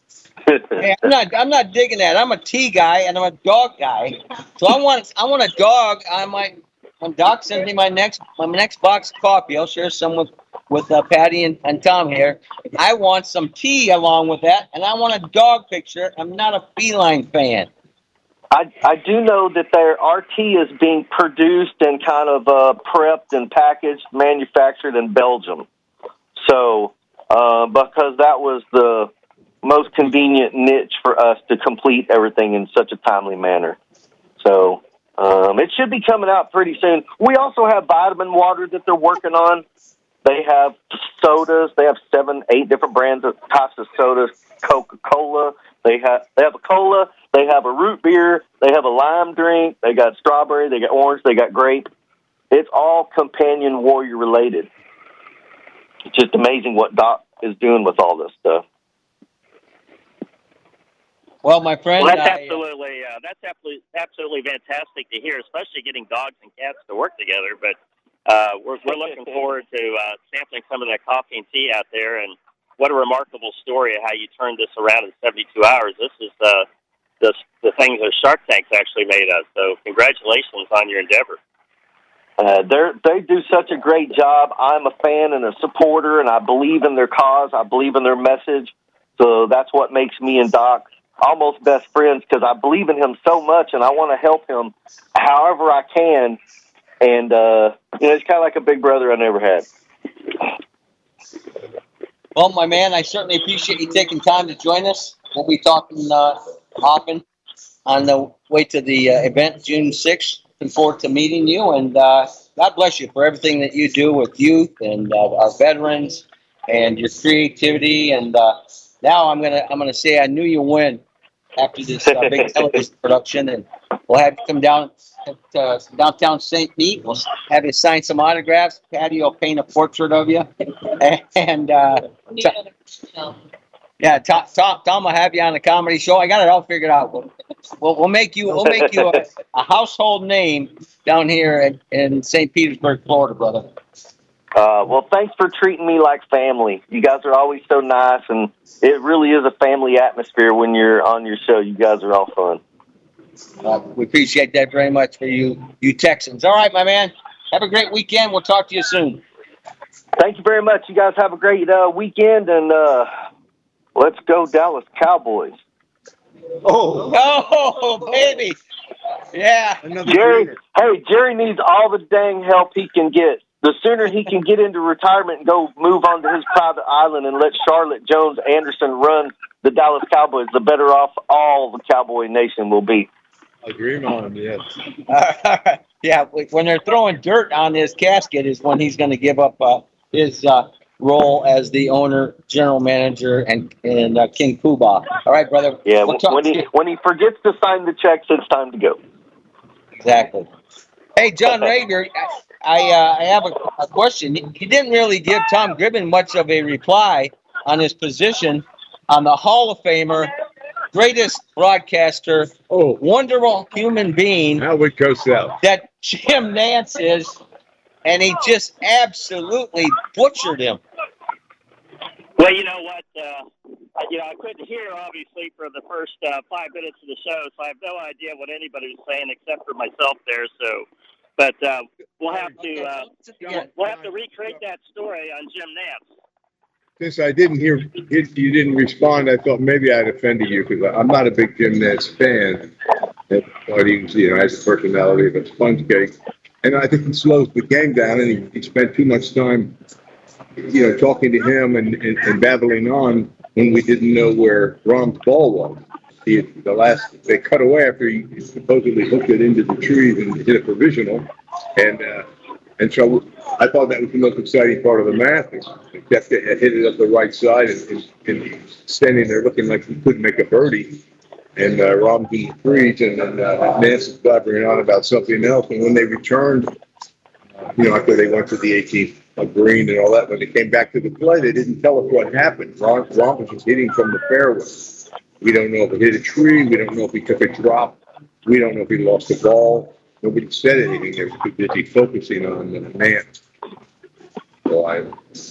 Hey, I'm not. I'm not digging that. I'm a tea guy and I'm a dog guy. So I want. I want a dog. I might. When Doc sends me my next my next box of coffee, I'll share some with with uh, Patty and, and Tom here. I want some tea along with that, and I want a dog picture. I'm not a feline fan. I, I do know that there our tea is being produced and kind of uh, prepped and packaged, manufactured in Belgium. So, uh, because that was the most convenient niche for us to complete everything in such a timely manner. So, um, it should be coming out pretty soon. We also have vitamin water that they're working on. They have sodas. They have seven, eight different brands of types of sodas. Coca-Cola. They have they have a cola. They have a root beer. They have a lime drink. They got strawberry. They got orange. They got grape. It's all Companion Warrior related. It's just amazing what Doc is doing with all this stuff. Well, my friend, well, that's I, absolutely uh, that's absolutely absolutely fantastic to hear, especially getting dogs and cats to work together. But uh, we're we're looking forward to uh, sampling some of that coffee and tea out there. And what a remarkable story of how you turned this around in seventy-two hours. This is uh, the the things that Shark Tank's actually made us. So congratulations on your endeavor. Uh, they they do such a great job. I'm a fan and a supporter, and I believe in their cause. I believe in their message. So that's what makes me and Doc almost best friends, because I believe in him so much, and I want to help him however I can. And uh, you know, it's kind of like a big brother I never had. Well, my man, I certainly appreciate you taking time to join us. We'll be talking uh, often on the way to the uh, event June sixth. Looking forward to meeting you, and uh, God bless you for everything that you do with youth and uh, our veterans and your creativity. And uh, now I'm gonna I'm gonna say I knew you win after this uh, big television production, and we'll have you come down to uh, downtown Saint Pete. We'll have you sign some autographs. Patty will paint a portrait of you, and uh, t- yeah, Tom, Tom, Tom will have you on the comedy show. I got it all figured out. We'll We'll, we'll make you we'll make you a, a household name down here in, in Saint Petersburg, Florida, brother. Uh, well, thanks for treating me like family. You guys are always so nice, and it really is a family atmosphere when you're on your show. You guys are all fun. Uh, we appreciate that very much for you, you Texans. All right, my man. Have a great weekend. We'll talk to you soon. Thank you very much. You guys have a great uh, weekend, and uh, let's go Dallas Cowboys. Oh, oh, baby. Yeah. Jerry, hey, Jerry needs all the dang help he can get. The sooner he can get into retirement and go move on to his private island and let Charlotte Jones Anderson run the Dallas Cowboys, the better off all the Cowboy Nation will be. Agreed on him, yes. Uh, yeah, when they're throwing dirt on his casket is when he's going to give up uh, his uh, role as the owner, general manager, and and uh, King Poobah. All right, brother. Yeah, we'll when he when he forgets to sign the checks, it's time to go. Exactly. Hey, John Rager, I uh, I have a, a question. He didn't really give Tom Gribben much of a reply on his position on the Hall of Famer, greatest broadcaster, oh, wonderful human being. How would go south? That Jim Nantz is, and he just absolutely butchered him. Well, you know what? Uh, you know, I couldn't hear, obviously, for the first uh, five minutes of the show, so I have no idea what anybody was saying except for myself there. So, but uh, we'll have to uh, we'll have to recreate that story on Jim Nantz. Since I didn't hear you didn't respond, I thought maybe I'd offended you because I'm not a big Jim Nantz fan. I thought he was, you know, has the personality of a sponge cake, and I think he slows the game down, and he, he spent too much time, you know, talking to him and, and, and babbling on when we didn't know where Rom's ball was. He, the last they cut away after he supposedly hooked it into the trees and hit a provisional, and uh, and so I thought that was the most exciting part of the match. He kept it, hit it up the right side, and, and, and he was standing there looking like he couldn't make a birdie. And uh, Rom's in the trees, and then uh, Nance is blabbering on about something else. And when they returned, you know, after they went to the eighteenth green and all that, when they came back to the play, they didn't tell us what happened. Rom, Rom was just hitting from the fairway. We don't know if he hit a tree. We don't know if he took a drop. We don't know if he lost the ball. Nobody said anything. They were too busy focusing on the Nance. So I,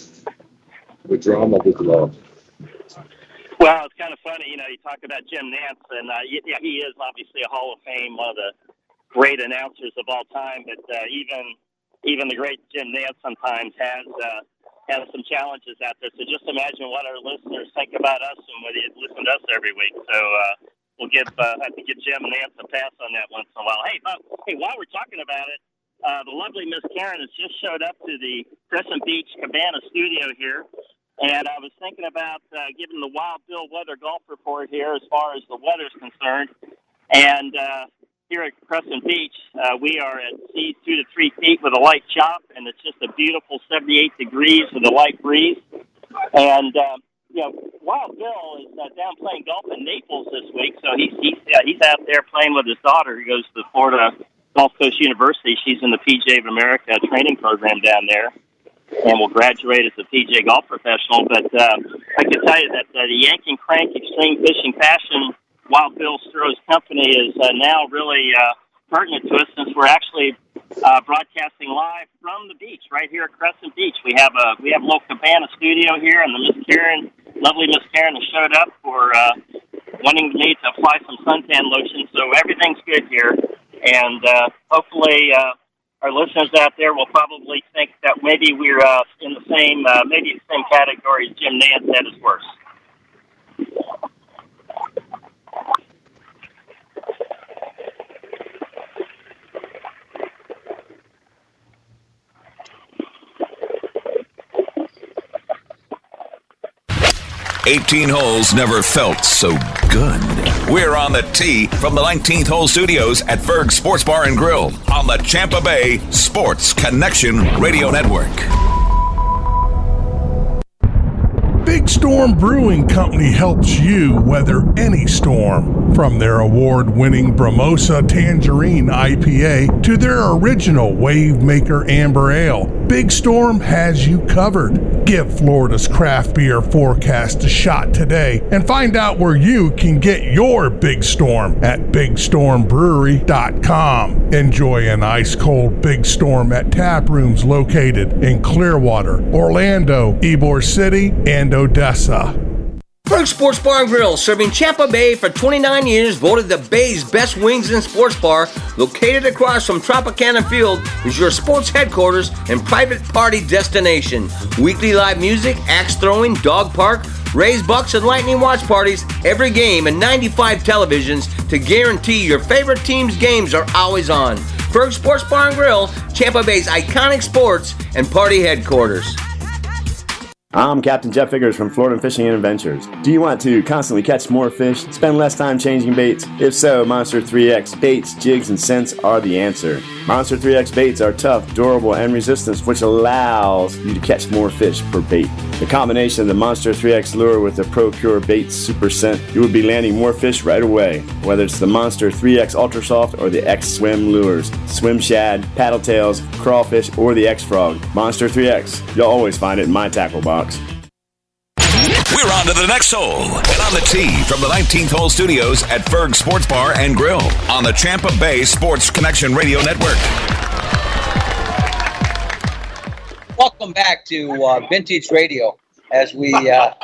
the drama was lost. Well, it's kind of funny, you know, you talk about Jim Nantz, and uh, yeah, he is obviously a Hall of Fame, one of the great announcers of all time, but uh, even even the great Jim Nantz sometimes has uh, has some challenges out there. So just imagine what our listeners think about us and when they listen to us every week. So uh, we'll give uh, have to give Jim Nantz a pass on that once in a while. Hey, uh, hey, while we're talking about it, uh, the lovely Miss Karen has just showed up to the Crescent Beach Cabana studio here. And I was thinking about uh, giving the Wild Bill weather golf report here as far as the weather's concerned. And uh, here at Crescent Beach, uh, we are at sea two to three feet with a light chop, and it's just a beautiful seventy-eight degrees with a light breeze. And, uh, you know, Wild Bill is uh, down playing golf in Naples this week, so he's, he's, uh, he's out there playing with his daughter who goes to Florida Gulf Coast University. She's in the P G A of America training program down there, and will graduate as a P G A golf professional. But uh, I can tell you that uh, the Yanking Crank Extreme Fishing Passion Wild Bill Stroh's company is uh, now really uh, pertinent to us, since we're actually uh, broadcasting live from the beach right here at Crescent Beach. We have a we have a little cabana studio here, and the Miss Karen, lovely Miss Karen, has showed up for uh, wanting me to apply some suntan lotion. So everything's good here, and uh, hopefully. Uh, Our listeners out there will probably think that maybe we're uh, in the same, uh, maybe the same category as Jim Nantz at his worst. eighteen holes never felt so good. We're on the tee from the nineteenth Hole Studios at Ferg Sports Bar and Grill on the Tampa Bay Sports Connection Radio Network. Big Storm Brewing Company helps you weather any storm. From their award-winning Bramosa Tangerine I P A to their original Wave Maker Amber Ale, Big Storm has you covered. Give Florida's craft beer forecast a shot today and find out where you can get your Big Storm at big storm brewery dot com. Enjoy an ice-cold Big Storm at tap rooms located in Clearwater, Orlando, Ybor City, and Odessa. Berg Sports Bar and Grill, serving Champa Bay for twenty-nine years, voted the Bay's best wings and sports bar, located across from Tropicana Field, is your sports headquarters and private party destination. Weekly live music, axe throwing, dog park, raised bucks and lightning watch parties, every game, and ninety-five televisions to guarantee your favorite team's games are always on. Berg Sports Bar and Grill, Champa Bay's iconic sports and party headquarters. I'm Captain Jeff Figures from Florida Fishing and Adventures. Do you want to constantly catch more fish, spend less time changing baits? If so, Monster three X baits, jigs, and scents are the answer. Monster three X baits are tough, durable, and resistant, which allows you to catch more fish per bait. The combination of the Monster three X lure with the Pro-Cure Bait Super Scent, you will be landing more fish right away. Whether it's the Monster three X Ultra Soft or the X-Swim lures, swim shad, paddle tails, crawfish, or the X-Frog, Monster three X, you'll always find it in my tackle box. We're on to the next hole and on the tee from the nineteenth Hole Studios at Ferg Sports Bar and Grill on the Champa Bay Sports Connection Radio Network. Welcome back to uh, Vintage Radio as we uh,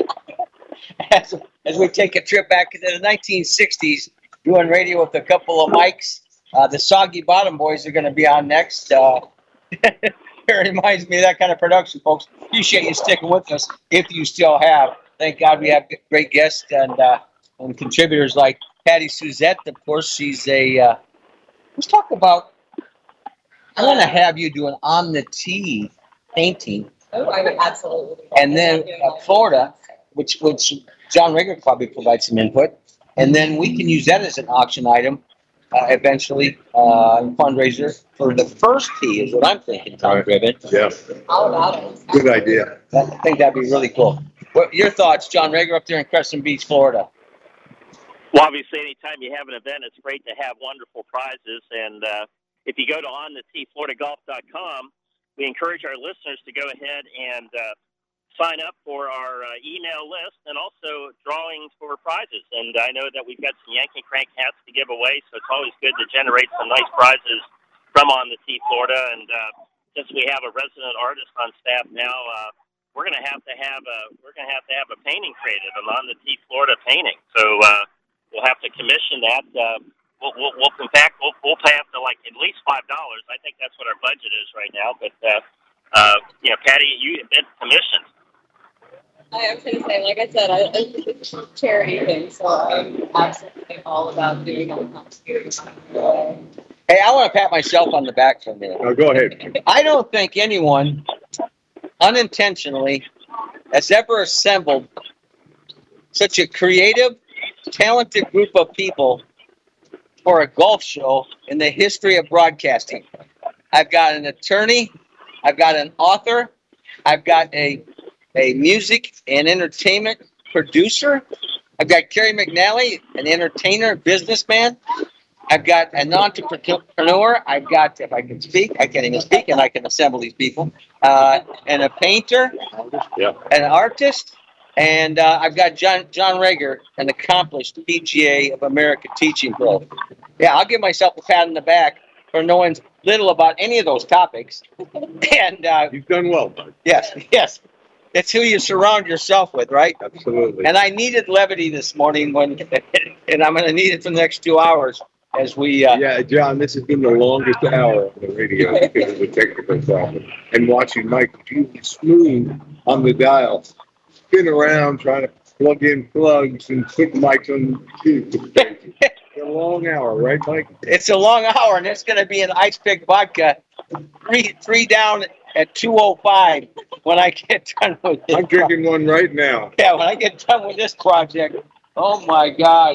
as, as we take a trip back to the nineteen sixties, doing radio with a couple of mics. Uh, the Soggy Bottom Boys are going to be on next. Uh, It reminds me of that kind of production, folks. Appreciate you sticking with us if you still have. Thank God we have great guests and uh, and contributors like Patty Suzette. Of course, she's a. Uh, let's talk about. I want to have you do an on the tee painting. Oh, I would absolutely. And then uh, Florida, which which John Rigger probably provide some input, and then we can use that as an auction item. Uh, eventually, uh, fundraiser for the first tee is what I'm thinking, Tom Gribbon. Yeah. All about it. Good idea. I think that'd be really cool. What your thoughts, John Rager, up there in Crescent Beach, Florida? Well, obviously, anytime you have an event, it's great to have wonderful prizes. And uh, if you go to on the tee florida golf dot com, we encourage our listeners to go ahead and uh, sign up for our uh, email list and also drawings for prizes. And I know that we've got some Yankee Crank hats to give away, so it's always good to generate some nice prizes from On the Tee Florida. And uh, since we have a resident artist on staff now, uh, we're going to have to have a we're going to have to have a painting created, an On the Tee Florida painting. So uh, we'll have to commission that. Uh, we'll, we'll, we'll in fact we'll, we'll pay up to like at least five dollars. I think that's what our budget is right now. But uh, uh, you know, Patty, you have been commissioned. I was going to say, like I said, I, it's a charity thing, so I'm absolutely all about doing it. Hey, I want to pat myself on the back for a minute. Oh, go ahead. I don't think anyone unintentionally has ever assembled such a creative, talented group of people for a golf show in the history of broadcasting. I've got an attorney, I've got an author, I've got a a music and entertainment producer. I've got Kerry McNally, an entertainer, businessman. I've got an entrepreneur. I've got, if I can speak, I can't even speak, and I can assemble these people. Uh, and a painter, yeah. an artist, and uh, I've got John John Rager, an accomplished P G A of America teaching pro. Yeah, I'll give myself a pat on the back for knowing little about any of those topics. And uh, you've done well, bud. Yes, yes. It's who you surround yourself with, right? Absolutely. And I needed levity this morning, when, and I'm going to need it for the next two hours as we. Uh, yeah, John, this has been the longest hour on the radio because of the technical problem. And watching Mike really smooth on the dial, spin around trying to plug in plugs and put mics on. It's a long hour, right, Mike? It's a long hour, and it's going to be an ice pick vodka, three three down at two oh five when I get done with this. I'm drinking one right now. Yeah, when I get done with this project. Oh my God.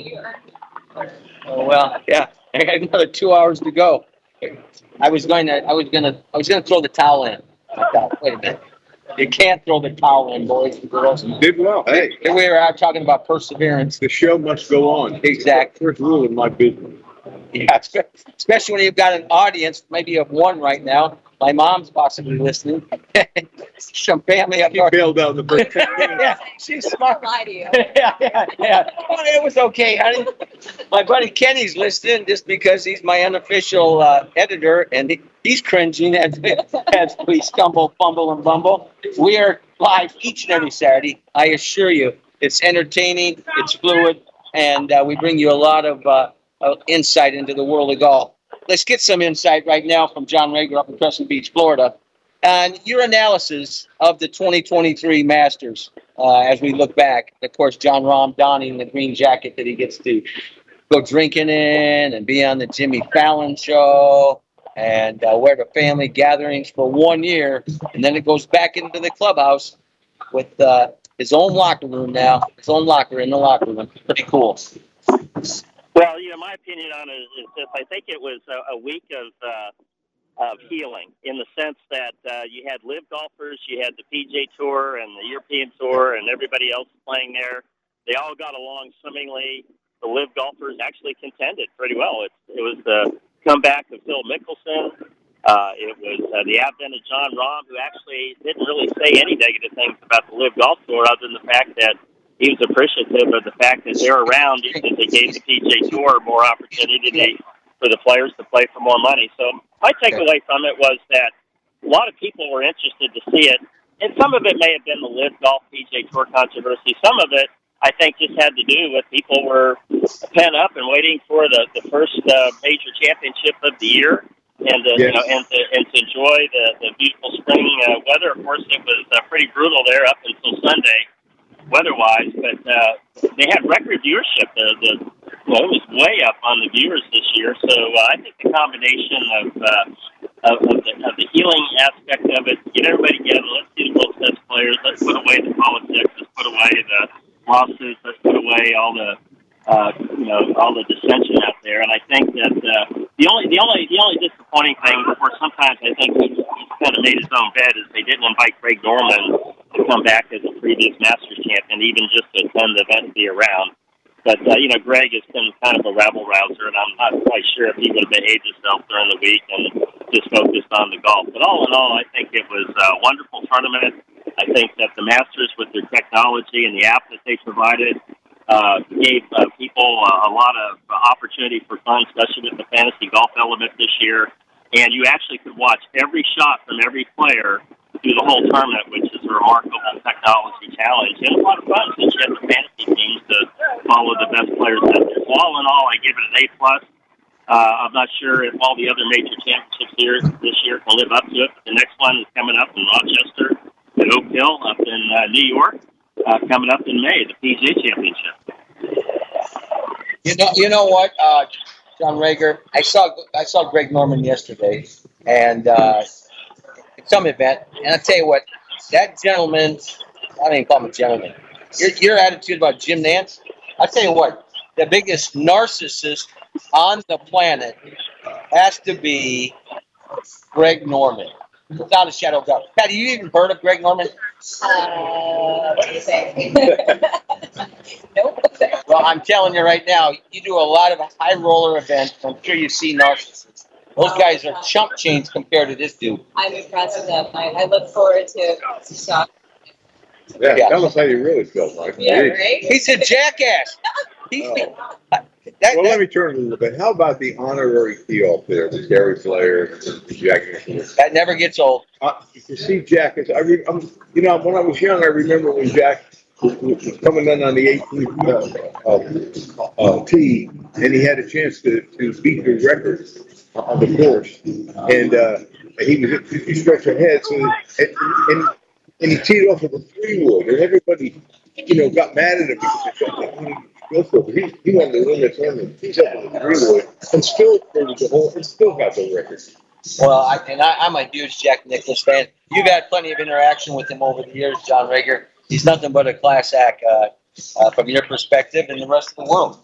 Oh well, yeah. I got another two hours to go. I was going to I was gonna I was gonna throw the towel in. I thought, wait a minute. You can't throw the towel in, boys and girls. You did well. Hey. Here we are out talking about perseverance. The show must go on. Exactly. First rule in my business. Yeah, especially when you've got an audience, maybe of one right now, My mom's possibly listening. Some family up He north. bailed out the first ten minutes. Yeah, she's smart. Lie to you. yeah, yeah, yeah. Oh, it was okay, honey. My buddy Kenny's listening just because he's my unofficial uh, editor, and he, he's cringing as, as we stumble, fumble, and bumble. We are live each and every Saturday. I assure you, it's entertaining, it's fluid, and uh, we bring you a lot of uh, uh, insight into the world of golf. Let's get some insight right now from John Rager up in Crescent Beach, Florida. And your analysis of the twenty twenty-three Masters uh, as we look back. Of course, John Rahm donning the green jacket that he gets to go drinking in and be on the Jimmy Fallon show and uh, wear the family gatherings for one year. And then it goes back into the clubhouse with uh, his own locker room now, his own locker in the locker room. Pretty cool. Well, you know, my opinion on it is this. I think it was a, a week of uh, of healing in the sense that uh, you had live golfers, you had the P G A Tour and the European Tour and everybody else playing there. They all got along swimmingly. The live golfers actually contended pretty well. It, it was the comeback of Phil Mickelson. Uh, it was uh, the advent of John Rahm, who actually didn't really say any negative things about the live golf tour other than the fact that he was appreciative of the fact that they're around because they gave the P G A Tour more opportunity for the players to play for more money. So my takeaway from it was that a lot of people were interested to see it, and some of it may have been the live golf P G A Tour controversy. Some of it, I think, just had to do with people were pent up and waiting for the, the first uh, major championship of the year. And uh, Yes. you know, and to and to enjoy the, the beautiful spring uh, weather. Of course, it was uh, pretty brutal there up until Sunday, weather-wise. But uh, they had record viewership. The, the well, it was way up on the viewers this year. So uh, I think the combination of uh, of, of, the, of the healing aspect of it, get everybody together. Let's see the world's best players. Let's put away the politics. Let's put away the lawsuits. Let's put away all the uh, you know all the dissension out there. And I think that. Uh, The only, the only, the only disappointing thing, of course, sometimes I think he's, he's kind of made his own bed, is they didn't invite Greg Norman to come back as a previous Masters champion, even just to attend the event and be around. But uh, you know, Greg has been kind of a rabble rouser, and I'm not quite sure if he would have behaved himself during the week and just focused on the golf. But all in all, I think it was a wonderful tournament. I think that the Masters, with their technology and the app that they provided, Uh, gave uh, people uh, a lot of uh, opportunity for fun, especially with the fantasy golf element this year. And you actually could watch every shot from every player through the whole tournament, which is a remarkable technology challenge. And a lot of fun since you have the fantasy teams to follow the best players out there. So all in all, I give it an A plus. Uh, I'm not sure if all the other major championships here this year can live up to it. But the next one is coming up in Rochester at Oak Hill up in uh, New York. Uh, coming up in May, the P G A Championship. You know, you know what, uh, John Rager? I saw I saw Greg Norman yesterday, and uh, at some event. And I tell you what, that gentleman, I don't even call him a gentleman. Your your attitude about Jim Nance, I tell you what, the biggest narcissist on the planet has to be Greg Norman, without a shadow of doubt. Pat, have you even heard of Greg Norman? Uh, what do you say? Nope. Well, I'm telling you right now, you do a lot of high roller events. I'm sure you see narcissists. Those guys are chump change compared to this dude. I'm impressed with that. I, I look forward to talk. Yeah, Yeah. tell us how you really feel, Mike. Yeah, right? He's a jackass. He, Oh. that, Well, that- let me turn a little bit. How about the honorary field there, the Gary Flair, the Jack Nicklaus? that never gets old. Uh, you see, Jack, it's, I re, I'm, you know, when I was young, I remember when Jack was, was coming in on the eighteenth uh, uh, uh, tee, and he had a chance to, to beat the record on the course, and uh, he was at fifty strokes ahead. So, and, and and he teed off with a three wood, and everybody, you know, got mad at him because they thought that he go for it. He, he wanted to win the tournament. He's up with a three wood, and still finished the whole, and still got the record. Well, I, and I, I'm a huge Jack Nicklaus fan. You've had plenty of interaction with him over the years, John Rager. He's nothing but a class act uh, uh, from your perspective and the rest of the world.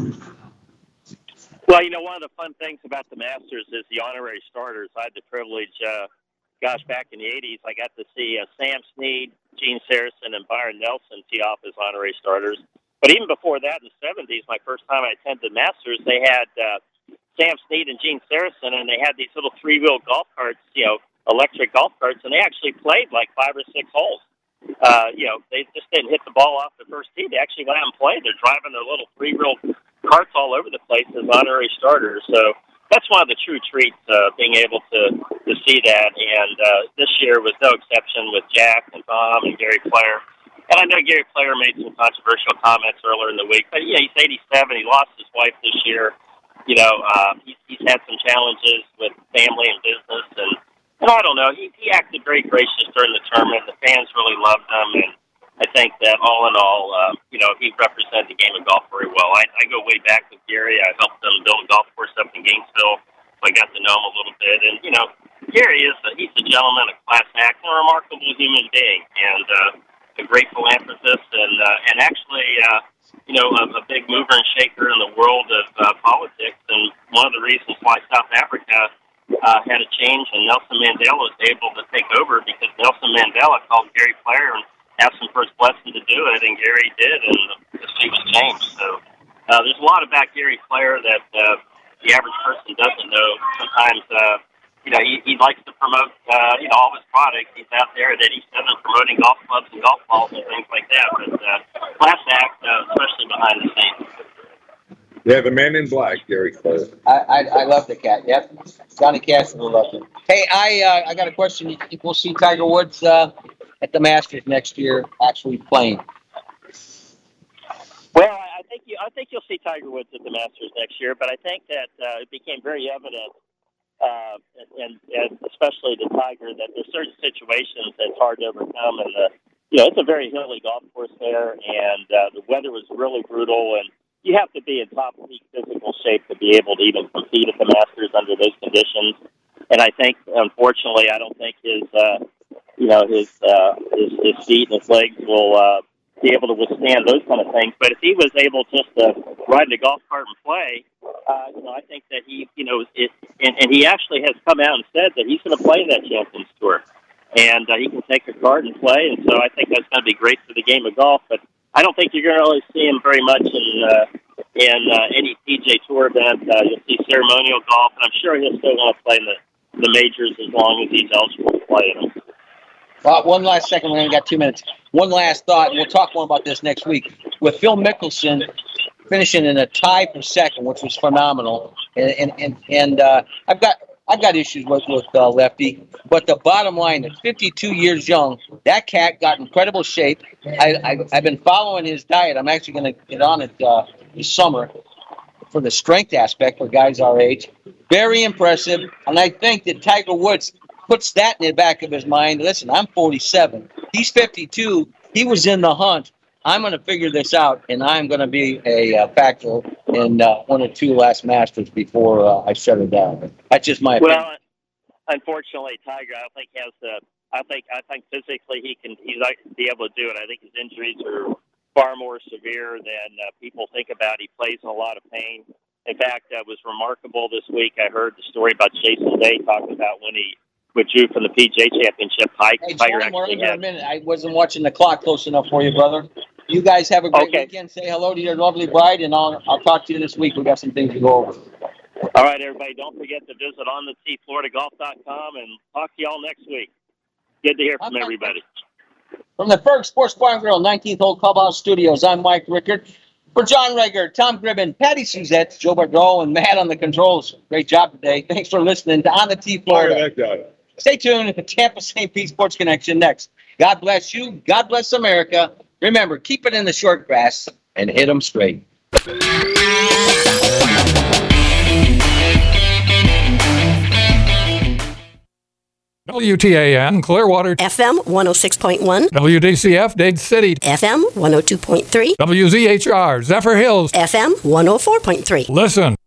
Well, you know, one of the fun things about the Masters is the honorary starters. I had the privilege, uh, gosh, back in the eighties, I got to see uh, Sam Snead, Gene Saracen, and Byron Nelson tee off as honorary starters. But even before that, in the seventies, my first time I attended Masters, they had uh, Sam Snead and Gene Saracen, and they had these little three-wheel golf carts, you know, electric golf carts, and they actually played like five or six holes. Uh, you know, they just didn't hit the ball off the first tee. They actually went out and played. They're driving their little three-wheel carts all over the place as honorary starters. So that's one of the true treats, uh, being able to, to see that. And uh, this year was no exception with Jack and Tom and Gary Player. And I know Gary Player made some controversial comments earlier in the week, but, yeah, he's eighty-seven. He lost his wife this year. You know, uh, he's, he's had some challenges with family and business, and, and I don't know. He, he acted very gracious during the tournament. The fans really loved him, and I think that all in all, uh, you know, he represented the game of golf very well. I, I go way back with Gary. I helped him build a golf course up in Gainesville, so I got to know him a little bit. And, you know, Gary is a, he's a gentleman, a class act, and a remarkable human being, and uh, a great philanthropist, and uh, and actually, uh, you know, a, a big mover and shaker in the world of uh, politics. And one of the reasons why South Africa uh, had a change and Nelson Mandela was able to take over, because Nelson Mandela called Gary Player and asked him for his blessing to do it, and Gary did, and the state was changed. So uh, there's a lot about Gary Player that uh, the average person doesn't know. Sometimes, uh, you know, he, he likes to promote, uh, you know, all his products. He's out there at eighty-seven promoting golf clubs and golf balls and things like that. But uh, class act, uh, especially behind the scenes. Yeah, the man in black, Gary Player. I, I I love the cat. Yep, Johnny Cash will love him. Hey, I uh, I got a question. You think we'll see Tiger Woods uh, at the Masters next year actually playing? Well, I think you I think you'll see Tiger Woods at the Masters next year, but I think that uh, it became very evident. Uh, and, and especially to Tiger, that there's certain situations that's hard to overcome, and the, you know, it's a very hilly golf course there, and uh, the weather was really brutal, and you have to be in top peak physical shape to be able to even compete at the Masters under those conditions. And I think, unfortunately, I don't think his, uh, you know, his, uh, his his feet and his legs will uh, be able to withstand those kind of things. But if he was able just to ride in a golf cart and play, uh, you know, I think that he, you know, it, and, and he actually has come out and said that he's going to play that Champions Tour, and uh, he can take a cart and play. And so I think that's going to be great for the game of golf. But I don't think you're going to really see him very much in uh, in uh, any P G A Tour event. Uh, you'll see ceremonial golf, and I'm sure he'll still want to play in the, the majors as long as he's eligible to play in them. Uh, one last second. We only got two minutes. One last thought, and we'll talk more about this next week. With Phil Mickelson finishing in a tie for second, which was phenomenal, and and and, and uh, I've got I've got issues with with uh, Lefty, but the bottom line, at fifty-two years young, that cat got incredible shape. I, I I've been following his diet. I'm actually going to get on it uh, this summer for the strength aspect for guys our age. Very impressive, and I think that Tiger Woods puts that in the back of his mind. Listen, I'm forty-seven. He's fifty-two. He was in the hunt. I'm going to figure this out, and I'm going to be a uh, factor in uh, one or two last Masters before uh, I shut it down. That's just my opinion. Well, unfortunately, Tiger, I don't think has the. I think I think physically he can. He's not be able to do it. I think his injuries are far more severe than uh, people think about. He plays in a lot of pain. In fact, that was remarkable this week. I heard the story about Jason Day talking about when he withdrew from the P G A Championship. Tiger Hey, John, actually we're under had a minute. I wasn't watching the clock close enough for you, brother. You guys have a great Okay. weekend. Say hello to your lovely bride, and I'll I'll talk to you this week. We got some things to go over. All right, everybody, don't forget to visit on the tee florida golf dot com, and talk to y'all next week. Good to hear from Okay. everybody. From the Ferg Sports Bar and Grill, nineteenth Hole Clubhouse Studios, I'm Mike Rickard. For John Rager, Tom Gribben, Patty Suzette, Joe Bordeaux, and Matt on the controls. Great job today. Thanks for listening to On the Tee Florida. Fire that guy. Stay tuned at the Tampa Saint Pete Sports Connection next. God bless you. God bless America. Remember, keep it in the short grass and hit them straight. W T A N, Clearwater. F M one oh six point one. W D C F, Dade City. F M one oh two point three. W Z H R, Zephyr Hills. F M one oh four point three. Listen.